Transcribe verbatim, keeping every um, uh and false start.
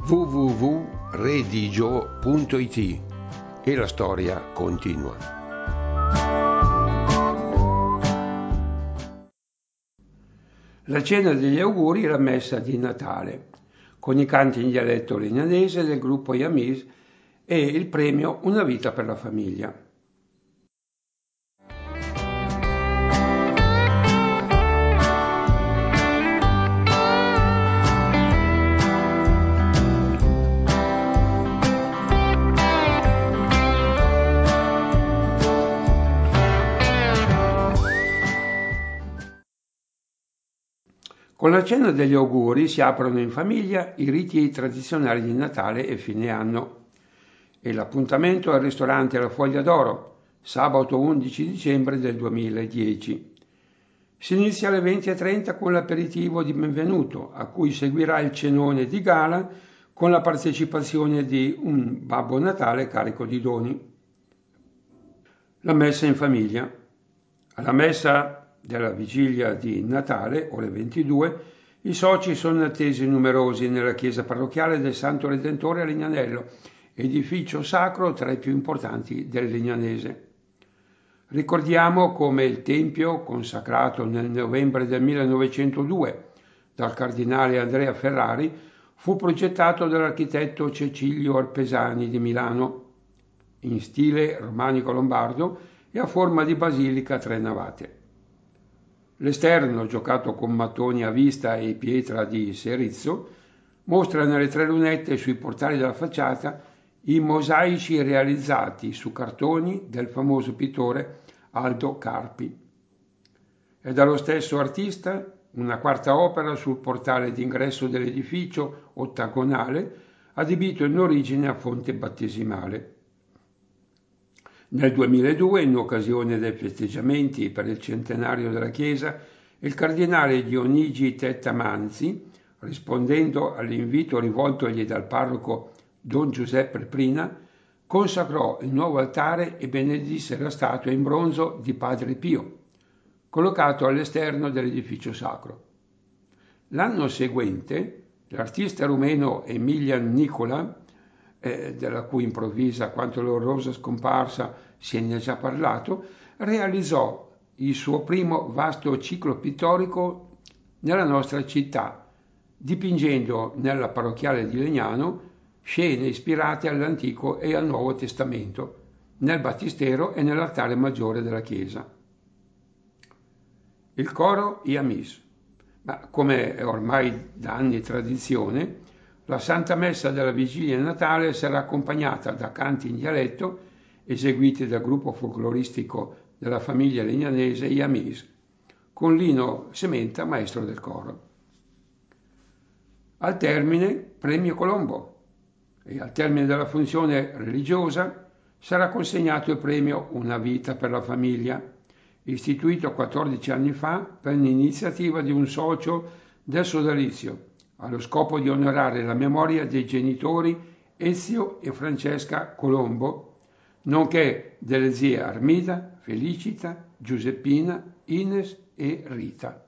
w w w punto redigio punto i t e la storia continua. La cena degli auguri è la messa di Natale, con i canti in dialetto legnanese del gruppo Yamis e il premio Una vita per la famiglia. Con la cena degli auguri si aprono in famiglia i riti tradizionali di Natale e fine anno e l'appuntamento al ristorante La Foglia d'Oro, sabato undici dicembre del duemiladieci. Si inizia alle venti e trenta con l'aperitivo di benvenuto, a cui seguirà il cenone di gala con la partecipazione di un Babbo Natale carico di doni. La messa in famiglia. Alla messa della vigilia di Natale, ore ventidue, i soci sono attesi numerosi nella chiesa parrocchiale del Santo Redentore a Legnanello, edificio sacro tra i più importanti del Legnanese. Ricordiamo come il tempio, consacrato nel novembre del millenovecentodue dal cardinale Andrea Ferrari, fu progettato dall'architetto Cecilio Arpesani di Milano, in stile romanico-lombardo e a forma di basilica a tre navate. L'esterno, giocato con mattoni a vista e pietra di Serizzo, mostra nelle tre lunette sui portali della facciata i mosaici realizzati su cartoni del famoso pittore Aldo Carpi. È dallo stesso artista una quarta opera sul portale d'ingresso dell'edificio ottagonale, adibito in origine a fonte battesimale. Nel duemiladue, in occasione dei festeggiamenti per il centenario della Chiesa, il cardinale Dionigi Tettamanzi, rispondendo all'invito rivoltogli dal parroco Don Giuseppe Prina, consacrò il nuovo altare e benedisse la statua in bronzo di Padre Pio, collocato all'esterno dell'edificio sacro. L'anno seguente, l'artista rumeno Emilian Nicola, Eh, della cui improvvisa quanto dolorosa scomparsa se ne è già parlato, realizzò il suo primo vasto ciclo pittorico nella nostra città, dipingendo nella parrocchiale di Legnano scene ispirate all'Antico e al Nuovo Testamento, nel battistero e nell'altare maggiore della chiesa. Il coro Yamis, ma come è ormai da anni tradizione, la Santa Messa della Vigilia di Natale sarà accompagnata da canti in dialetto eseguiti dal gruppo folcloristico della famiglia legnanese Yamis, con Lino Sementa, maestro del coro. Al termine, premio Colombo, e al termine della funzione religiosa sarà consegnato il premio Una vita per la famiglia, istituito quattordici anni fa per l'iniziativa di un socio del sodalizio, allo scopo di onorare la memoria dei genitori Ezio e Francesca Colombo, nonché delle zie Armida, Felicita, Giuseppina, Ines e Rita.